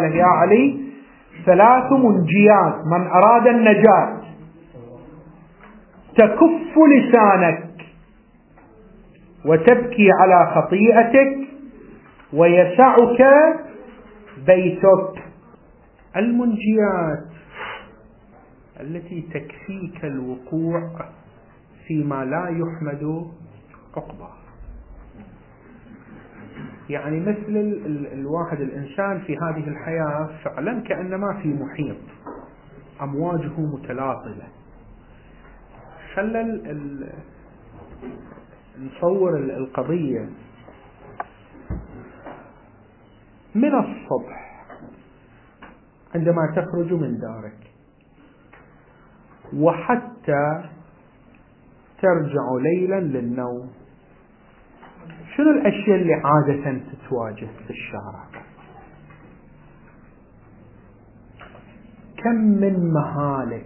يا علي 3 منجيات من أراد النجاة: تكف لسانك وتبكي على خطيئتك ويسعك بيتك. المنجيات التي تكفيك الوقوع فيما لا يحمد عقباه. يعني مثل الواحد الإنسان في هذه الحياة فعلا كأنما في محيط أمواجه متلاطمة. خلى نصور القضية من الصبح عندما تخرج من دارك وحتى ترجع ليلا للنوم، شنو الأشياء اللي عادة تتواجه في الشارع؟ كم من مهالك،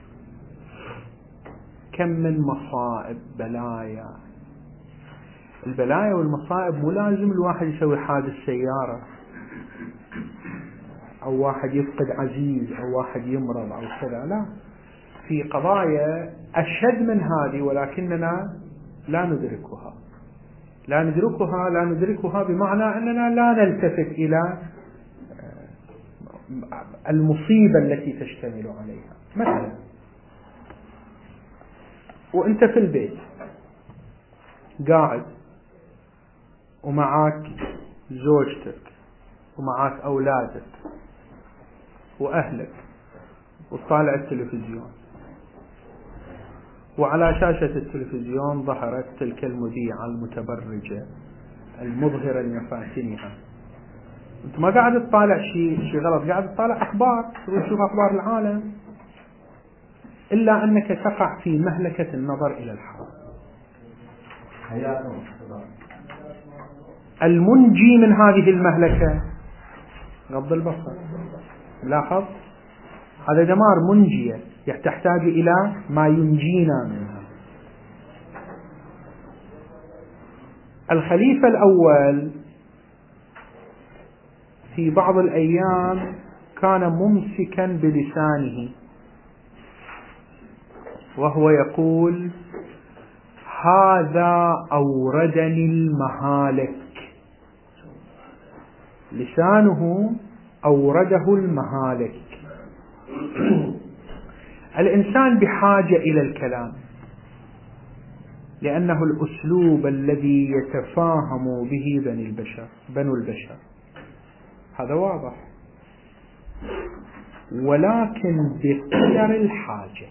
كم من مصائب، بلايا. البلايا والمصائب مو لازم الواحد يسوي حادث سيارة، أو واحد يفقد عزيز، أو واحد يمرض، أو كذا. لا، في قضايا أشد من هذه ولكننا لا ندركها. لا ندركها بمعنى أننا لا نلتفت إلى المصيبة التي تشتمل عليها. مثلا وأنت في البيت قاعد ومعك زوجتك ومعك أولادك وأهلك وطالع التلفزيون، وعلى شاشة التلفزيون ظهرت تلك المذيعة المتبرجة المظهرة لمفاتنها. أنت ما قاعد تطالع شيء غلط، قاعد تطالع أخبار، تشوف أخبار العالم، إلا أنك تقع في مهلكة النظر إلى الحرام. المنجي من هذه المهلكة غض البصر. لاحظ، هذا دمار منجية تحتاج إلى ما ينجينا منها. الخليفة الأول في بعض الأيام كان ممسكا بلسانه وهو يقول: هذا أوردني المهالك. لسانه أورده المهالك. الإنسان بحاجة إلى الكلام، لأنه الأسلوب الذي يتفاهم به بنو البشر. هذا واضح. ولكن بقدر الحاجة،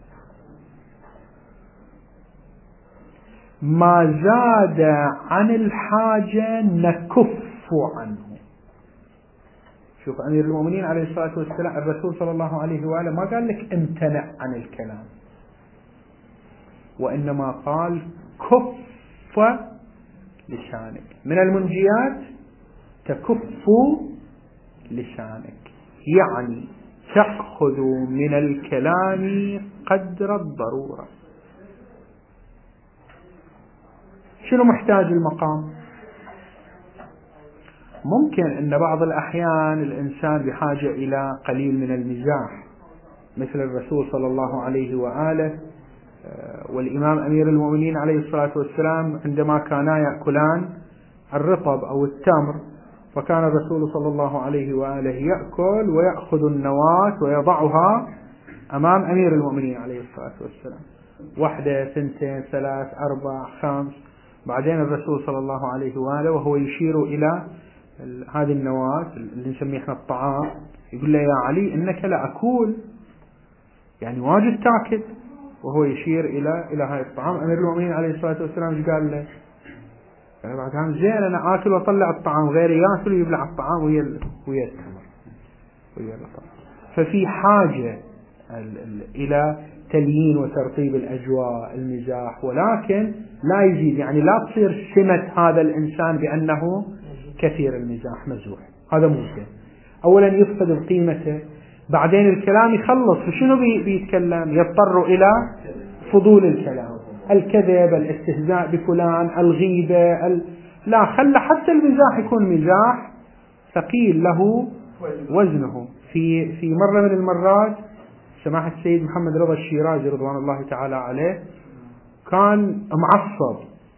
ما زاد عن الحاجة نكف عنه. شوف، أمير المؤمنين عليه الصلاة والسلام الرسول صلى الله عليه وآله ما قال لك امتنع عن الكلام، وإنما قال كف لسانك. من المنجيات تكف لسانك، يعني تأخذ من الكلام قدر الضرورة. شنو محتاج المقام؟ ممكن أن بعض الأحيان الإنسان بحاجة إلى قليل من المزاح، مثل الرسول صلى الله عليه وآله والإمام أمير المؤمنين عليه الصلاة والسلام عندما كانا يأكلان الرطب أو التمر، فكان الرسول صلى الله عليه وآله يأكل ويأخذ النواة ويضعها أمام أمير المؤمنين عليه الصلاة والسلام، 1 2 3 4 5. بعدين الرسول صلى الله عليه وآله وهو يشير إلى هذه النواة اللي نسميه احنا الطعام، يقول له: يا علي إنك لأكول، يعني واجد تاكل. وهو يشير إلى هذا الطعام. أمير المؤمنين عليه الصلاة والسلام ايش قال له؟ يعني بعد كان زين أنا آكل وأطلع الطعام، غيري يأكل ويبلع الطعام ويا التمر ويا الطعام. ففي حاجة إلى تليين وترطيب الأجواء، المزاح، ولكن لا يزيد. يعني لا تصير سمة هذا الإنسان بأنه كثير المزاح، مزوح. هذا ممكن أولا يفقد قيمته، بعدين الكلام يخلص، فشنو بيتكلم؟ يضطر إلى فضول الكلام، الكذب، الاستهزاء بفلان، الغيبة لا، خلى حتى المزاح يكون مزاح ثقيل له وزنه. في مرة من المرات سماحة السيد محمد رضا الشيرازي رضوان الله تعالى عليه كان معصب.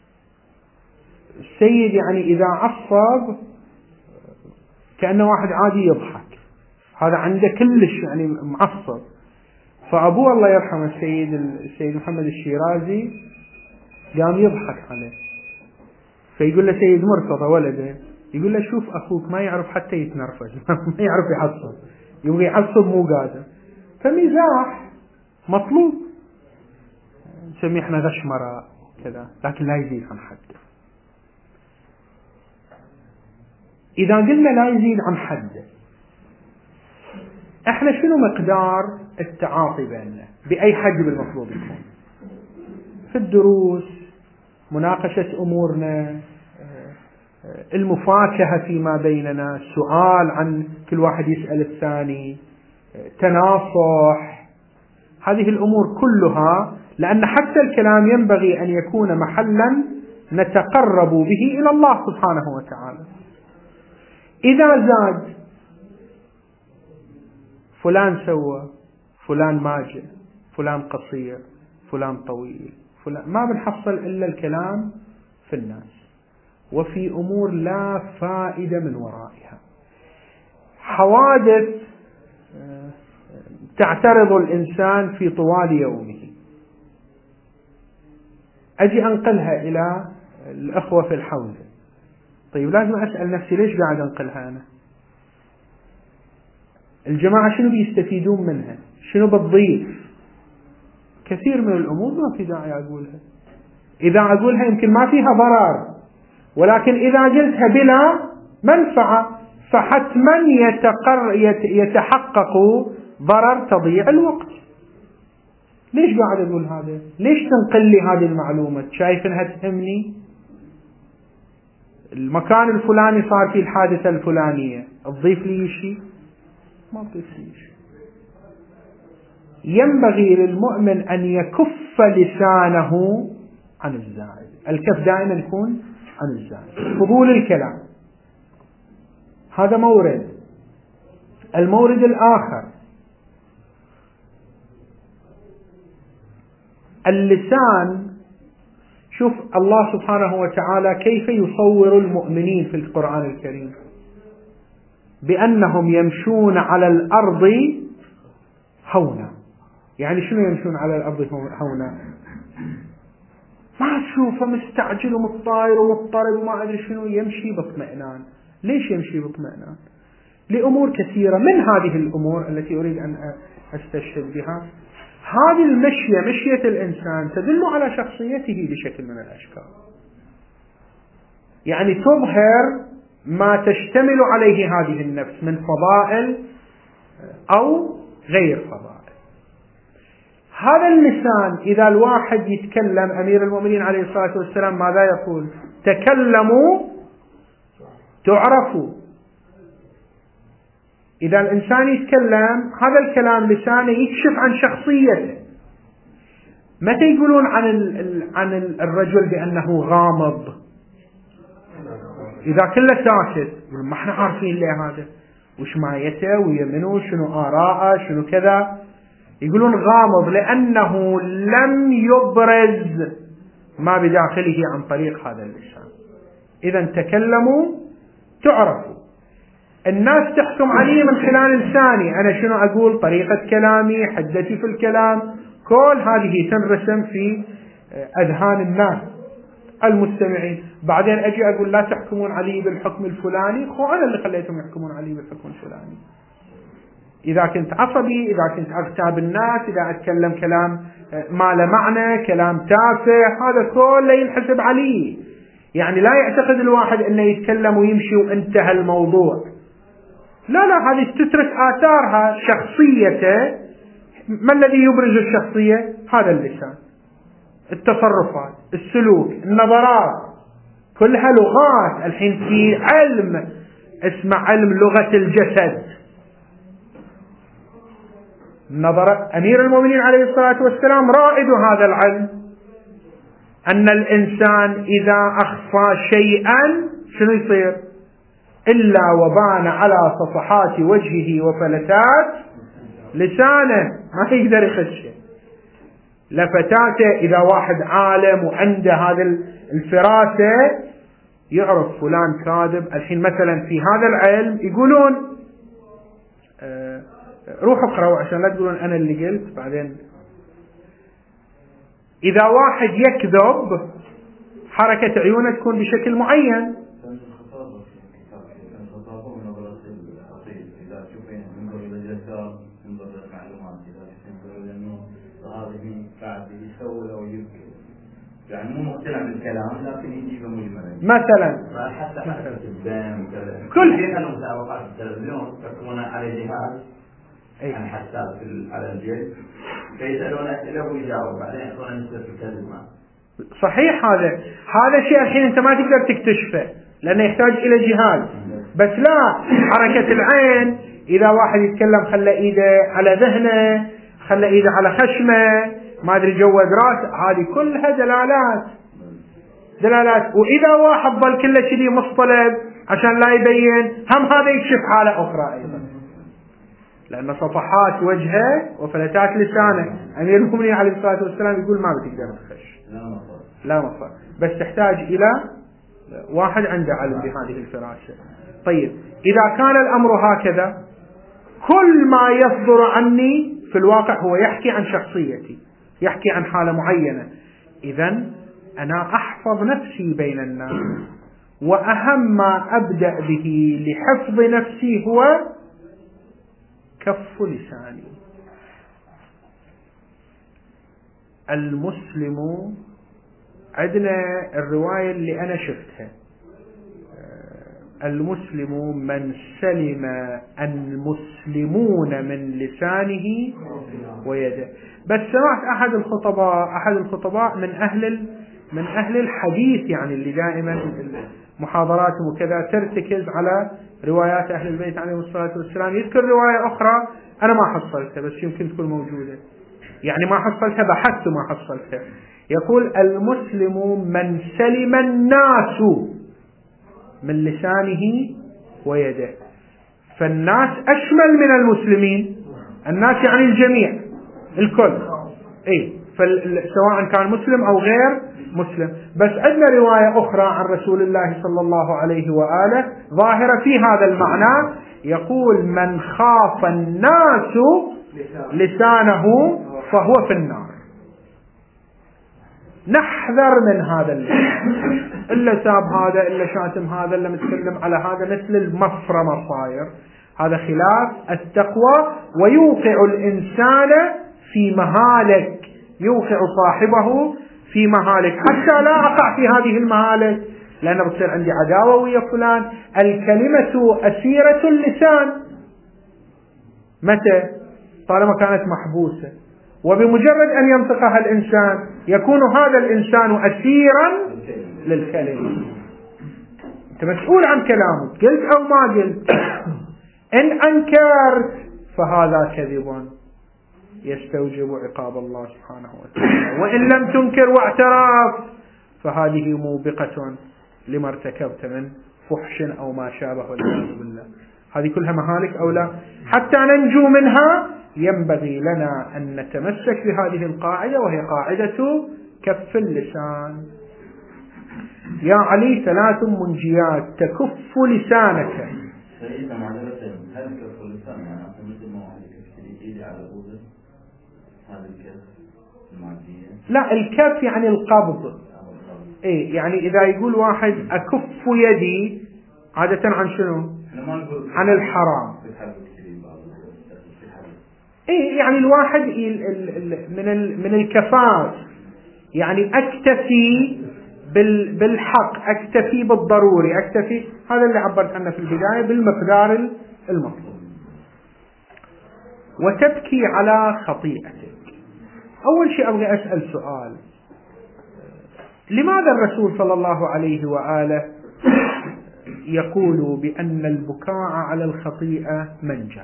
السيد يعني إذا عصب كأنه واحد عادي يضحك، هذا عنده كلش يعني معصب. فأبوه الله يرحمه السيد محمد الشيرازي قام يضحك عليه، فيقول له سيد مرتضى ولده، يقول له شوف أخوك ما يعرف حتى يتنرفز ما يعرف يعصب، يبغى يعصب مو قادر. فمزاح مطلوب، نسميه احنا غشمرة كذا، لكن لا يزيد عن حده. إذا قلنا لا يزيد عن حده، احنا شنو مقدار التعاطي بيننا؟ بأي حجم المفروض يكون؟ في الدروس، مناقشة أمورنا، المفاكهة فيما بيننا، السؤال عن كل واحد يسأل الثاني، تناصح، هذه الأمور كلها، لأن حتى الكلام ينبغي أن يكون محلا نتقرب به إلى الله سبحانه وتعالى. إذا زاد فلان سوى، فلان ماجئ، فلان قصير، فلان طويل، فلان، ما بنحصل إلا الكلام في الناس، وفي أمور لا فائدة من ورائها. حوادث تعترض الإنسان في طوال يومه، أجي أنقلها إلى الأخوة في الحوزة، طيب لازم أسأل نفسي ليش قاعد أنقلها أنا؟ الجماعة شنو بيستفيدون منها؟ شنو بتضيف؟ كثير من الأمور ما في داعي أقولها. إذا أقولها يمكن ما فيها ضرر، ولكن إذا قلتها بلا منفعة فحتما يتحقق ضرر تضييع الوقت. ليش قاعد أقول هذا؟ ليش تنقل لي هذه المعلومة؟ شايف أنها تهمني؟ المكان الفلاني صار فيه الحادثة الفلانية، تضيف لي شيء؟ ما تضيف لي شيء. ينبغي للمؤمن أن يكف لسانه عن الزائد، الكف دائما يكون عن الزائد، فضول الكلام. هذا مورد. المورد الآخر، اللسان. شوف الله سبحانه وتعالى كيف يصور المؤمنين في القرآن الكريم، بأنهم يمشون على الأرض هونا. يعني شنو يمشون على الأرض هونا؟ ما تشوفه مستعجل ومتطاير ومضطرب وما أدري شنو، يمشي باطمئنان. ليش يمشي باطمئنان؟ لأمور كثيرة. من هذه الأمور التي أريد أن أستشهد بها، هذه المشية، مشية الإنسان، تدل على شخصيته بشكل من الأشكال. يعني تظهر ما تشتمل عليه هذه النفس من فضائل أو غير فضائل. هذا اللسان، إذا الواحد يتكلم، أمير المؤمنين عليه الصلاة والسلام ماذا يقول؟ تكلموا تعرفوا. إذا الإنسان يتكلم، هذا الكلام لسانه يكشف عن شخصيته. متى يقولون عن الرجل بأنه غامض؟ إذا كله ساكت، ما احنا عارفين ليه هذا، وش مايته ويمنه، شنو آراءه، شنو كذا. يقولون غامض لأنه لم يبرز ما بداخله عن طريق هذا اللسان. إذا تكلموا تعرفوا. الناس تحكم عليه من خلال لساني، أنا شنو أقول، طريقة كلامي، حدتي في الكلام، كل هذه تنرسم في أذهان الناس المستمعين. بعدين أجي أقول لا تحكمون علي بالحكم الفلاني، أنا اللي خليتهم يحكمون علي بالحكم الفلاني. إذا كنت عصبي، إذا كنت أغتاب الناس، إذا أتكلم كلام ما له معنى، كلام تافه، هذا كله ينحسب عليه. يعني لا يعتقد الواحد أنه يتكلم ويمشي وانتهى الموضوع. لا لا، هذه تترك آثارها، شخصيته. ما الذي يبرز الشخصية؟ هذا اللسان، التصرفات، السلوك، النظرات، كلها لغات. الحين في علم اسمه علم لغة الجسد. نظر أمير المؤمنين عليه الصلاة والسلام رائد هذا العلم، أن الإنسان إذا أخفى شيئا شنو يصير؟ إلا وبان على صفحات وجهه وفلتات لسانه، ما يقدر يخشه. لفتاته إذا واحد عالم وعنده هذا الفراسة يعرف فلان كاذب. الحين مثلا في هذا العلم يقولون روحوا اقرأوا عشان لا تقولون أنا اللي قلت بعدين. إذا واحد يكذب حركة عيونه تكون بشكل معين. يعني مو مقتنع بالكلام لكن يجيبه مجملا. مثلا حتى حركة الدم كل في المسابقات التلفزيون تكون على جهاز يعني حساس على الجلد فيسألون أسئلة ويجاوب بعدين يأخذون نسبة الكلمة. صحيح. هذا شيء الحين أنت ما تقدر تكتشفه لأنه يحتاج إلى جهاز. بس لا، حركة العين إذا واحد يتكلم خلى إيده على ذهنه، خلى إيده على خشمه، ما أدري جود راس، هذه كلها دلالات. وإذا واحد ظل كله كذي مصطلب عشان لا يبين، هم هذا يكشف حالة أخرى أيضا، لأن صفحات وجهه وفلتات لسانه. أمير المؤمنين عليه الصلاة والسلام يقول ما بتقدر تخش، لا مصر، بس تحتاج إلى واحد عنده علم بهذه الفراسة. طيب إذا كان الأمر هكذا، كل ما يصدر عني في الواقع هو يحكي عن شخصيتي، يحكي عن حالة معينة. إذن أنا أحفظ نفسي بين الناس، وأهم ما أبدأ به لحفظ نفسي هو كف لساني. المسلم، عندنا الرواية اللي أنا شفتها، المسلم من سلم المسلمون من لسانه ويده. بس سمعت أحد الخطباء من أهل الحديث، يعني اللي دائما محاضراتهم وكذا ترتكز على روايات أهل البيت عليهم الصلاة والسلام، يذكر رواية أخرى أنا ما حصلتها بس يمكن تكون موجودة، يعني ما حصلتها، بحثت ما حصلتها. يقول المسلم من سلم الناس من لسانه ويده. فالناس أشمل من المسلمين، الناس يعني الجميع، الكل، سواء كان مسلم أو غير مسلم. بس عندنا رواية أخرى عن رسول الله صلى الله عليه وآله ظاهرة في هذا المعنى، يقول من خاف الناس لسانه فهو في النار. نحذر من هذا اللسان، إلا ساب هذا، إلا شاتم هذا، إلا متكلم على هذا، مثل المفرمة صاير. هذا خلاف التقوى، ويوقع الإنسان في مهالك، يوقع صاحبه في مهالك، حتى لا أقع في هذه المهالك، لأنه بتصير عندي عداوة ويا فلان. الكلمة أسيرة اللسان، متى؟ طالما كانت محبوسة، وبمجرد أن ينطقها الإنسان يكون هذا الإنسان أسيرا للكلمة. أنت مسؤول عن كلامك، قلت أو ما قلت. إن أنكرت فهذا كذب يستوجب عقاب الله سبحانه وتعالى، وإن لم تنكر واعترف فهذه موبقة لما ارتكبت من فحش أو ما شابه، والعياذ بالله. هذه كلها مهالك أو لا؟ حتى ننجو منها ينبغي لنا أن نتمسك بهذه القاعدة، وهي قاعدة كف اللسان. يا علي 3 منجيات تكف لسانك. سيدنا معذرة، هل كف اللسان يعني مثل ما واحد يكف يدي على الأذن؟ هذا الكف المعدية؟ لا، الكف يعني القبض. يعني إذا يقول واحد أكف يدي عادة عن شنو؟ عن الحرام. يعني الواحد من الكفاف، يعني أكتفي بالحق، أكتفي بالضروري، أكتفي، هذا اللي عبرت عنه في البداية بالمقدار المطلوب. وتبكي على خطيئتك. أول شيء أبغى أسأل سؤال، لماذا الرسول صلى الله عليه وآله يقول بأن البكاء على الخطيئة منجاة؟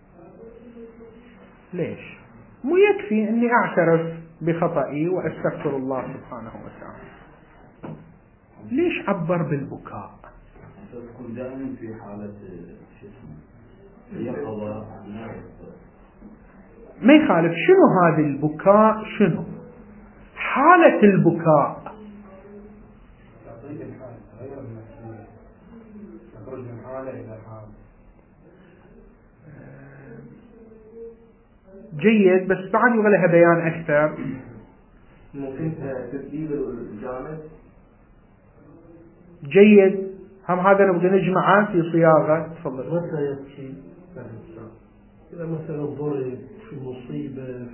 ليش؟ مو يكفي أني أعترف بخطئي وأستغفر الله سبحانه وتعالى؟ ليش عبر بالبكاء؟ تكون دائما في حالة شو اسمه يقظة. ما يخالف. شنو هذا البكاء؟ شنو حالة البكاء؟ تعطيك الحالة غير النفسية، تخرج من حالة إلى حالة. جيد، بس بعد يبغى لها بيان أكثر. ممكن ترتيب الجامد. جيد، هم هذا نبغى نجمعه في صياغة. تفضل. متى يبكي الإنسان؟ إذا مثلا ضرب في مصيبة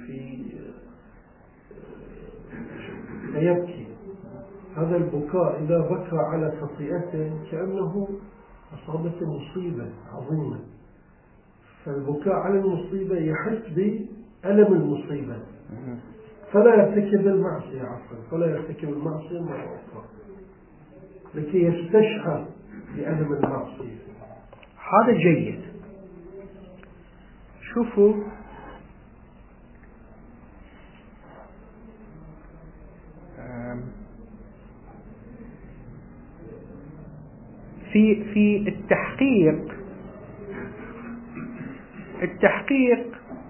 يبكي. هذا البكاء إذا بكى على خطيئته كأنه أصابته مصيبة عظيمة، فالبكاء على المصيبة يحس بألم المصيبة فلا يرتكب المعصية، فلا يرتكب المعصية مرة أخرى لكي يستشعر بألم المعصية. هذا جيد. شوفوا، في التحقيق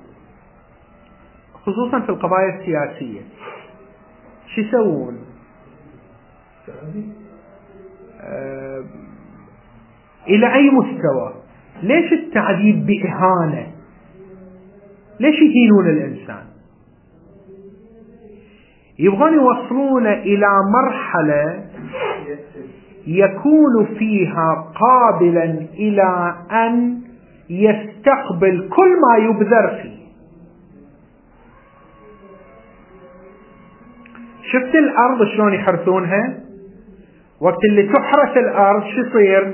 خصوصا في القضايا السياسية شو يسوون؟ إلى أي مستوى؟ ليش التعذيب بإهانة؟ ليش يهينون الإنسان؟ يبغون يوصلون إلى مرحلة يكون فيها قابلا إلى أن يستقبل كل ما يبذر فيه. شفت الأرض شلون يحرثونها؟ وقت اللي تحرث الأرض شو يصير؟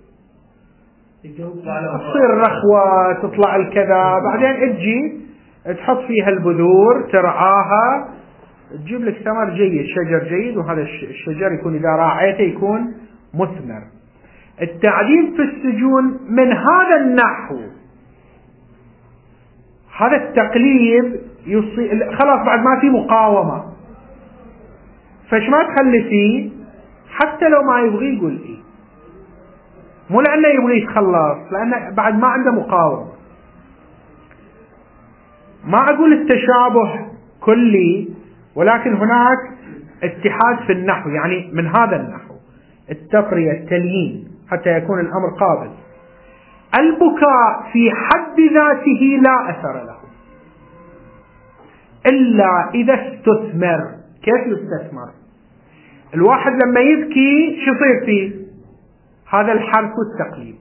تصير رخوة، تطلع الكذا، بعدين تجي تحط فيها البذور، ترعاها، تجيب لك ثمر جيد، شجر جيد، وهذا الشجر يكون إذا راعيته يكون مثمر. التعذيب في السجون من هذا النحو، هذا التقليب خلاص بعد ما في مقاومة، فش ما تخلي فيه حتى لو ما يبغي يقول إيه، مو لأنه يبغي يتخلص، لأنه بعد ما عنده مقاومة. ما أقول التشابه كلي، ولكن هناك اتحاد في النحو، يعني من هذا النحو التقرية، التليين، حتى يكون الأمر قابل. البكاء في حد ذاته لا أثر له إلا إذا استثمر. كيف يستثمر؟ الواحد لما يبكي شو يصير فيه؟ هذا الحرث والتقليب.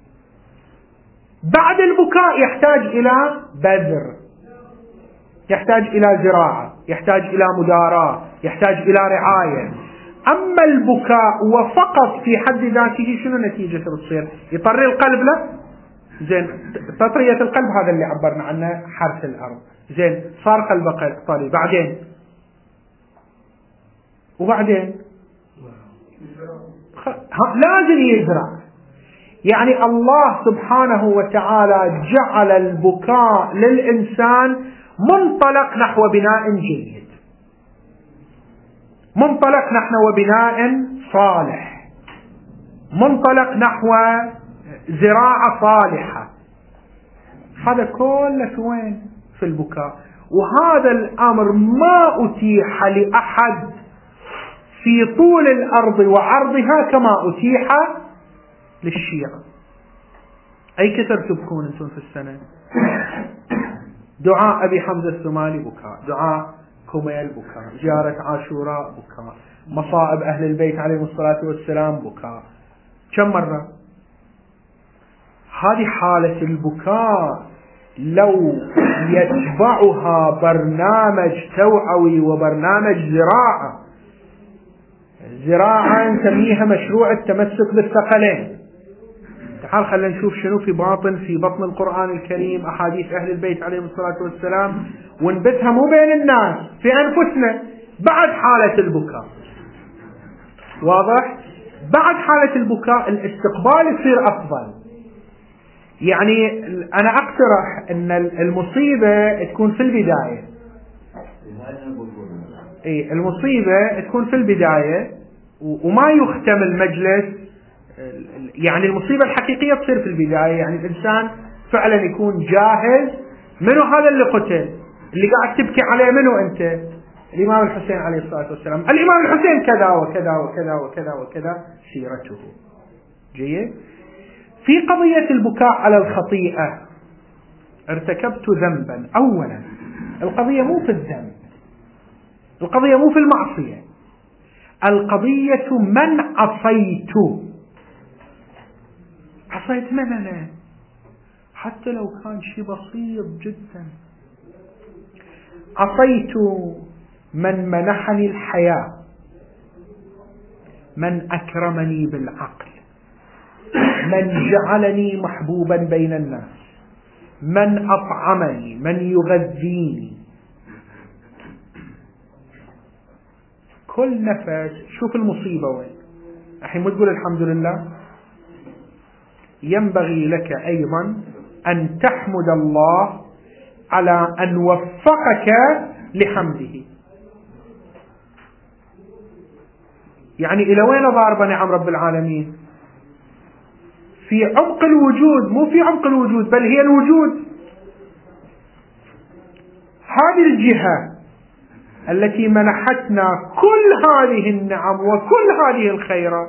بعد البكاء يحتاج إلى بذر، يحتاج إلى زراعة، يحتاج إلى مداراة، يحتاج إلى رعاية. أما البكاء وفقط في حد ذاته شنو نتيجته بتصير؟ يطري القلب له. زين، تطرية القلب هذا اللي عبرنا عنه حرث الأرض. زين، صار قلبه طري، بعدين وبعدين لازم يزرع. يعني الله سبحانه وتعالى جعل البكاء للإنسان منطلق نحو بناء جيد، منطلق نحو بناء صالح، منطلق نحو زراعة صالحة. هذا كله وين؟ في البكاء. وهذا الأمر ما أتيح لأحد في طول الأرض وعرضها كما أتيح للشيعة. أي كثر تبكون أنتم في السنة؟ دعاء أبي حمزة الثمالي بكاء، دعاء كميل بكاء، زيارة عاشوراء بكاء، مصائب أهل البيت عليهم الصلاة والسلام بكاء. كم مرة؟ هذه حالة البكاء لو يتبعها برنامج توعوي وبرنامج زراعة نسميها مشروع التمسك بالثقلين. تعال خلينا نشوف شنو في بطن القرآن الكريم أحاديث أهل البيت عليهم الصلاة والسلام، ونبثها مو بين الناس، في أنفسنا بعد حالة البكاء. واضح؟ بعد حالة البكاء الاستقبال يصير أفضل. يعني أنا أقترح أن المصيبة تكون في البداية. المصيبة تكون في البداية وما يختم المجلس يعني المصيبة الحقيقية تصير في البداية، يعني الإنسان فعلا يكون جاهز. منو هذا اللي قتل؟ اللي قاعد تبكي عليه منو أنت؟ الإمام الحسين عليه الصلاة والسلام. الإمام الحسين كذا وكذا وكذا وكذا وكذا سيرته. جيد. في قضية البكاء على الخطيئة، ارتكبت ذنبا. أولا القضية مو في الذنب، القضية مو في المعصية، القضية من عصيت. عصيت من أنا؟ حتى لو كان شيء بسيط جدا. عصيت من منحني الحياة، من أكرمني بالعقل، من جعلني محبوبا بين الناس، من أطعمني، من يغذيني. كل نفس. شوف المصيبة وين. الحين مو تقول الحمد لله؟ ينبغي لك أيضا أن تحمد الله على أن وفقك لحمده. يعني إلى وين ضارب نعم رب العالمين؟ في عمق الوجود، مو في عمق الوجود بل هي الوجود. هذه الجهة التي منحتنا كل هذه النعم وكل هذه الخيرات،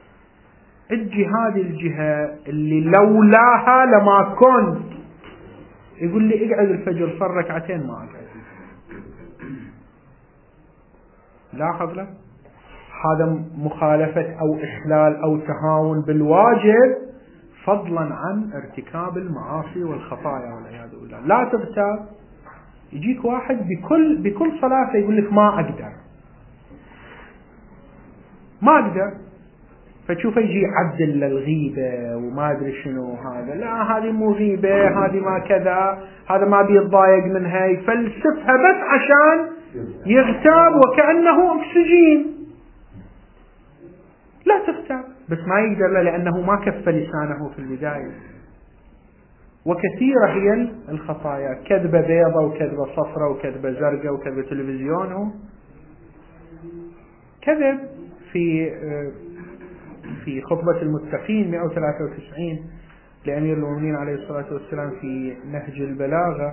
هذه الجهة اللي لولاها لما كنت. يقول لي اقعد الفجر صار ركعتين ما اقعد. لاحظ له هذا مخالفة أو إخلال أو تهاون بالواجب، فضلا عن ارتكاب المعاصي والخطايا والعياذ بالله. لا تغتاب. يجيك واحد بكل صلاة يقول لك ما أقدر ما أقدر، فتشوفه يجي عدل للغيبة وما أدري شنو هذا. لا هذه مو غيبة، هذه ما كذا، هذا ما بيتضايق منها، يفلسفها بس عشان يغتاب وكأنه أكسجين. لا تغتاب، بس ما يقدر له لأنه ما كف لسانه في البداية. وكثيرة هي الخطايا، كذبة بيضة وكذبة صفرة وكذبة زرقاء وكذبة تلفزيون كذب. في خطبة المتقين 193 لأمير المؤمنين عليه الصلاة والسلام في نهج البلاغة،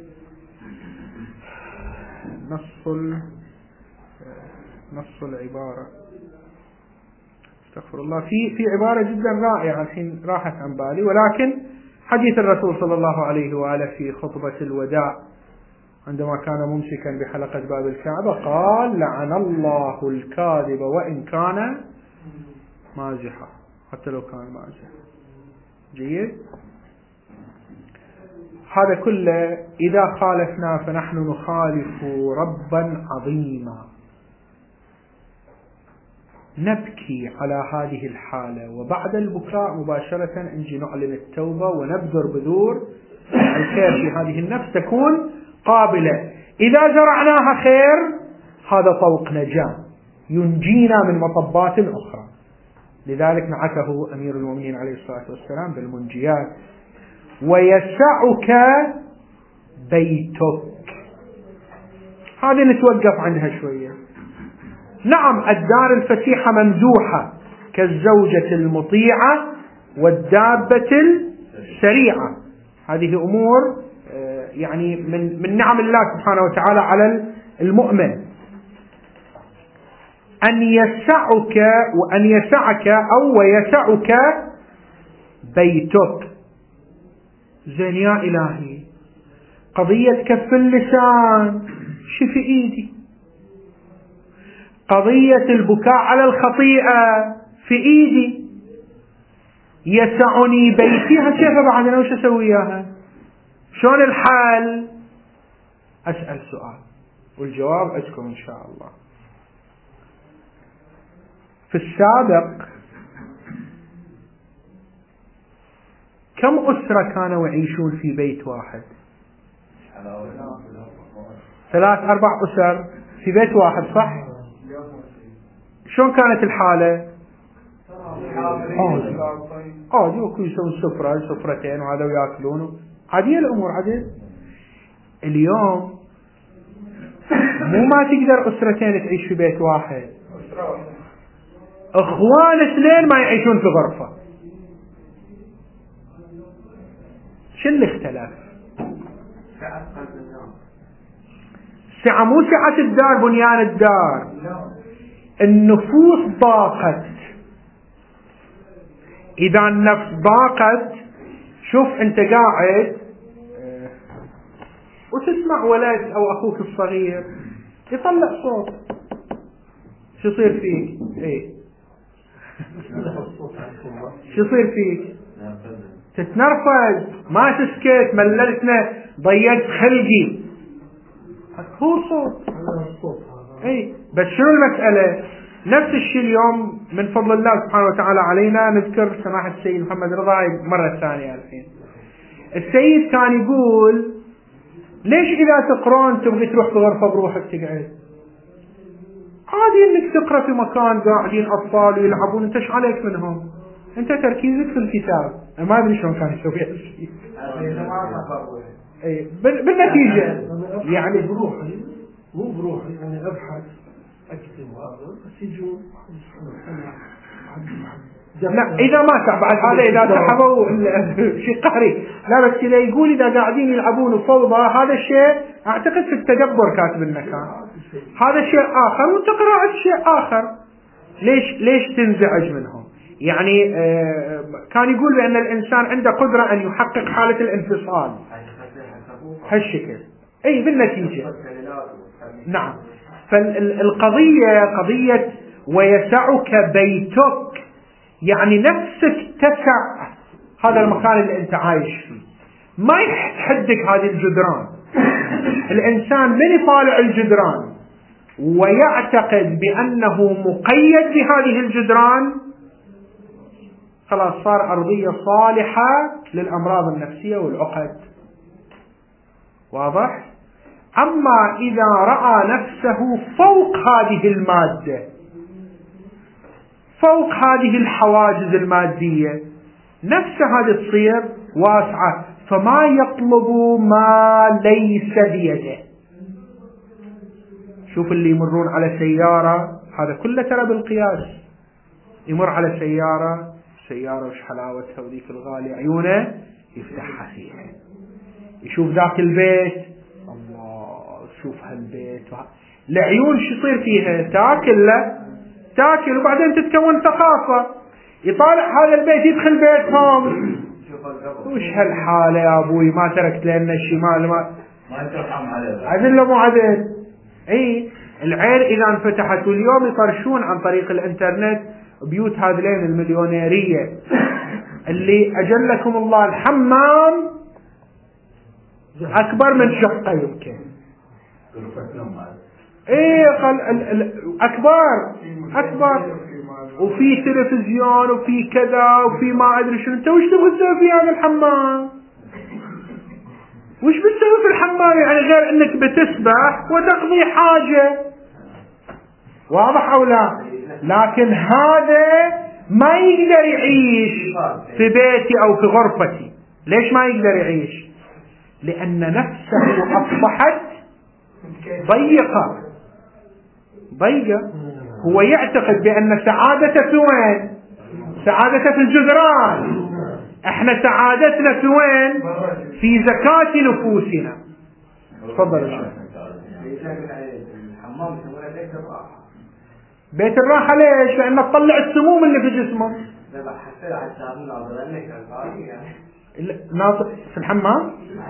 نص العبارة، استغفر الله، في عبارة جدا رائعة الحين راحت عن بالي، ولكن حديث الرسول صلى الله عليه وآله في خطبة الوداع عندما كان ممسكا بحلقة باب الكعبة قال: لعن الله الكاذب وإن كان مازحا، حتى لو كان مازحا. جيد. هذا كله إذا خالفنا فنحن نخالف ربا عظيما. نبكي على هذه الحالة، وبعد البكاء مباشرة نجي نعلن التوبة ونبذر بذور الخير في هذه النفس تكون قابلة. إذا زرعناها خير هذا طوق نجاة ينجينا من مطبات أخرى. لذلك نعته أمير المؤمنين عليه الصلاة والسلام بالمنجيات: ويسعك بيتك. هذه نتوقف عنها شوية. نعم الدار الفسيحة ممدوحة كالزوجة المطيعة والدابة السريعة. هذه أمور يعني من نعم الله سبحانه وتعالى على المؤمن. أن يسعك أو ويسعك بيتك. زين يا إلهي، قضية كف اللسان شي في إيدي، قضية البكاء على الخطيئة في إيدي، يسعني بيتي كيف بعد أنا وش أسوي إياها؟ شلون الحل؟ أسأل سؤال والجواب عندكم إن شاء الله. في السابق كم أسرة كانوا يعيشون في بيت واحد؟ 3-4 أسر في بيت واحد، صح؟ شلون كانت الحالة؟ عادي وكل يسوون سفرتين وهذا وياكلون، عادية الأمور عادية. اليوم مو ما تقدر أسرتين تعيش في بيت واحد، اخوان اثنين ما يعيشون في غرفة. شو اللي اختلف؟ سعة مو سعة الدار، بنيان الدار. النفوس ضاقت. إذا النفس ضاقت، شوف أنت قاعد وتسمع ولد أو أخوك الصغير يطلع صوت، شو يصير فيك؟ إيه شو يصير فيك؟ تتنرفز، ما تسكت، مللتنا، ضيقت خلقي. هو صوت. اي بس شنو المسألة؟ نفس الشيء اليوم من فضل الله سبحانه وتعالى علينا نذكر سماحة السيد محمد رضا مرة ثانية. الحين السيد كان يقول ليش إذا تقرأ تبغي تروح في غرفة بروحك تقعد؟ عادي انك تقرأ في مكان قاعدين أطفال يلعبون، انت ايش عليك منهم؟ انت تركيزك في الكتاب. ما ادري شلون كان يسوي هالشيء. اي بالنتيجة يعني بروحي، مو بروحي يعني ابحث اكتب هذا بس يجوا. لا إذا ما بعد هذا إذا سحبوا شيء قهري. لا بس إذا يقول إذا قاعدين يلعبون فوضى، هذا الشيء أعتقد في التدبر كاتب المكان، هذا شيء آخر، وتقرأ شيء آخر. ليش تنزعج منهم؟ يعني كان يقول بأن الإنسان عنده قدرة أن يحقق حالة الانفصال هالشكل. أي بالنتيجة نعم. فالقضية قضية ويسعك بيتك، يعني نفسك تسع هذا المكان اللي انت عايش فيه، ما يحدك هذه الجدران. الإنسان من يطالع الجدران ويعتقد بأنه مقيد بهذه الجدران، خلاص صار أرضية صالحة للأمراض النفسية والعقد. واضح؟ أما إذا رأى نفسه فوق هذه المادة، فوق هذه الحواجز المادية، نفسها هذه تصير واسعة، فما يطلب ما ليس بيده. شوف اللي يمرون على سيارة، هذا كله ترى بالقياس. يمر على سيارة وش حلاوتها وذيك الغالية، عيونه يفتحها فيها. يشوف ذاك البيت، الله شوف هالبيت، العيون شو يصير فيها؟ تاكل وبعدين تتكون ثقافة. يطالع هذا البيت يدخل بيتهم، وش هالحالة يا أبوي، ما تركت لنا الشمال ما ترحم عليه، عدل له مو عدل. اي العين إذا انفتحت، واليوم يطرشون عن طريق الانترنت بيوت هذلين المليونيرية اللي أجلكم الله الحمام أكبر من شقة يمكن. ايه أكبر وفي تلفزيون وفي كذا وفي ما أدري شنو. انت وش تبغى تسوي في هذا الحمام؟ وش بتسوي في الحمام يعني غير انك بتسبح وتقضي حاجة؟ واضح او لا؟ لكن هذا ما يقدر يعيش في بيتي او في غرفتي. ليش ما يقدر يعيش؟ لان نفسه اصبحت ضيقة. هو يعتقد بان سعادته في وين؟ سعادته في الجدران. احنا سعادتنا في وين؟ في زكاة نفوسنا. تفضل يا شيخ. بيت الراحة ليش؟ لأنه تطلع السموم اللي في جسمه. ناطق في الحمام؟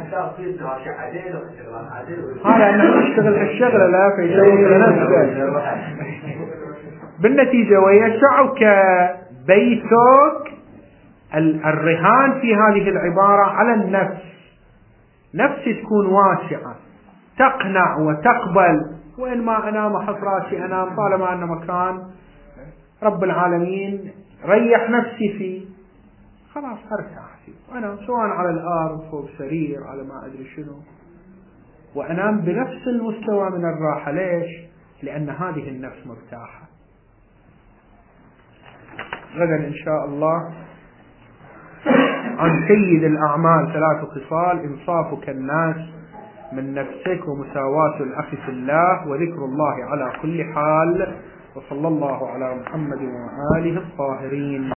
هذا أنه يشتغل هالشغلة لا فيسوي لنفسه. بالنتيجة ويسعك بيتك. الرهان في هذه العبارة على النفس. نفسي تكون واسعة، تقنع وتقبل. وإن ما أنام أحط راسي أنام، طالما أن مكان رب العالمين ريح نفسي فيه، خلاص أرتاح فيه وأنام، سواء على الأرض فوق سرير على ما أدري شنو، وأنام بنفس المستوى من الراحة. ليش؟ لأن هذه النفس مرتاحة. غدا إن شاء الله عن سيد الأعمال 3 خصال: إنصافك الناس من نفسك، ومساواة الأخ في الله، وذكر الله على كل حال، وصلى الله على محمد وآله الطاهرين.